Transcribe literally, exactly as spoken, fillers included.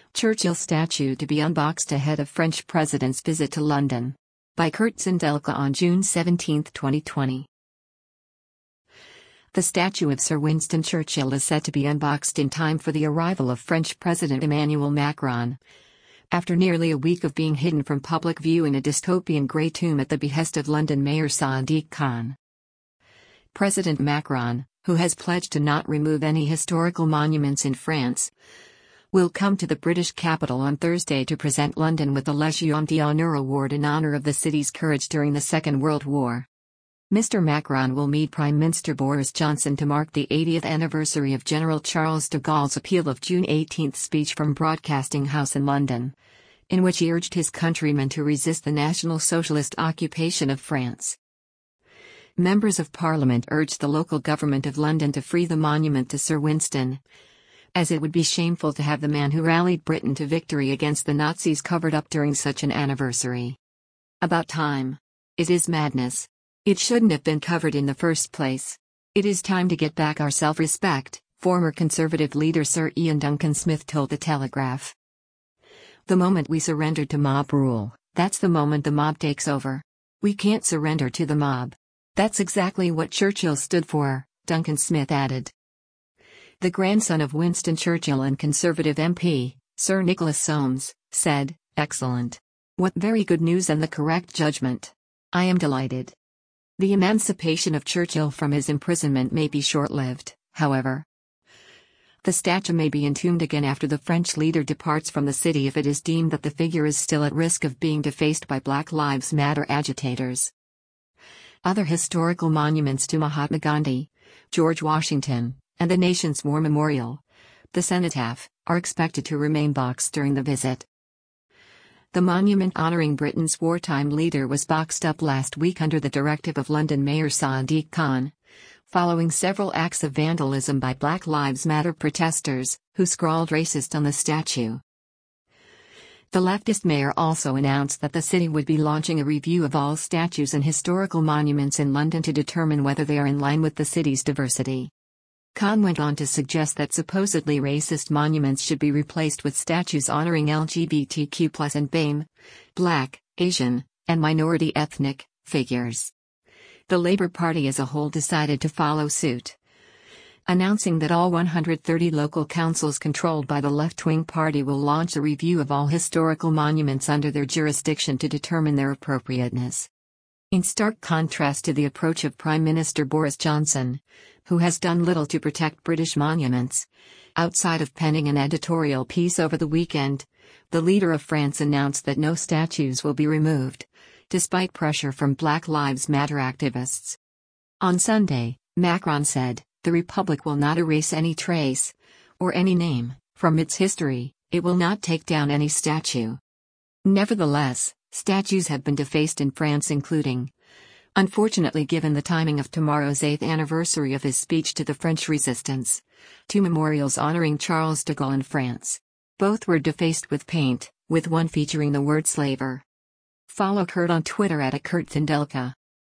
Churchill statue to be unboxed ahead of French president's visit to London. By Kurt Zindelka on June seventeenth, twenty twenty. The statue of Sir Winston Churchill is set to be unboxed in time for the arrival of French President Emmanuel Macron. After nearly a week of being hidden from public view in a dystopian grey tomb at the behest of London Mayor Sadiq Khan. President Macron, who has pledged to not remove any historical monuments in France, will come to the British capital on Thursday to present London with the Légion d'honneur award in honour of the city's courage during the Second World War. Mister Macron will meet Prime Minister Boris Johnson to mark the eightieth anniversary of General Charles de Gaulle's appeal of June eighteenth speech from Broadcasting House in London, in which he urged his countrymen to resist the National Socialist occupation of France. Members of Parliament urged the local government of London to free the monument to Sir Winston, as it would be shameful to have the man who rallied Britain to victory against the Nazis covered up during such an anniversary. About time. It is madness. It shouldn't have been covered in the first place. It is time to get back our self-respect, former Conservative leader Sir Ian Duncan Smith told The Telegraph. The moment we surrender to mob rule, that's the moment the mob takes over. We can't surrender to the mob. That's exactly what Churchill stood for, Duncan Smith added. The grandson of Winston Churchill and Conservative M P, Sir Nicholas Soames, said, "Excellent. What very good news and the correct judgment. I am delighted." The emancipation of Churchill from his imprisonment may be short-lived, however. The statue may be entombed again after the French leader departs from the city if it is deemed that the figure is still at risk of being defaced by Black Lives Matter agitators. Other historical monuments to Mahatma Gandhi, George Washington, and the nation's war memorial, the cenotaph, are expected to remain boxed during the visit. The monument honoring Britain's wartime leader was boxed up last week under the directive of London Mayor Sadiq Khan, following several acts of vandalism by Black Lives Matter protesters, who scrawled racist on the statue. The leftist mayor also announced that the city would be launching a review of all statues and historical monuments in London to determine whether they are in line with the city's diversity. Khan went on to suggest that supposedly racist monuments should be replaced with statues honoring L G B T Q plus and B A M E, Black, Asian, and minority ethnic figures. The Labour Party as a whole decided to follow suit, announcing that all one hundred thirty local councils controlled by the left-wing party will launch a review of all historical monuments under their jurisdiction to determine their appropriateness. In stark contrast to the approach of Prime Minister Boris Johnson, who has done little to protect British monuments, outside of penning an editorial piece over the weekend, the leader of France announced that no statues will be removed, despite pressure from Black Lives Matter activists. On Sunday, Macron said, "The Republic will not erase any trace, or any name, from its history. It will not take down any statue." Nevertheless, statues have been defaced in France, including, unfortunately given the timing of tomorrow's eighth anniversary of his speech to the French resistance, two memorials honoring Charles de Gaulle in France. Both were defaced with paint, with one featuring the word slaver. Follow Kurt on Twitter at Kurt Zindelka.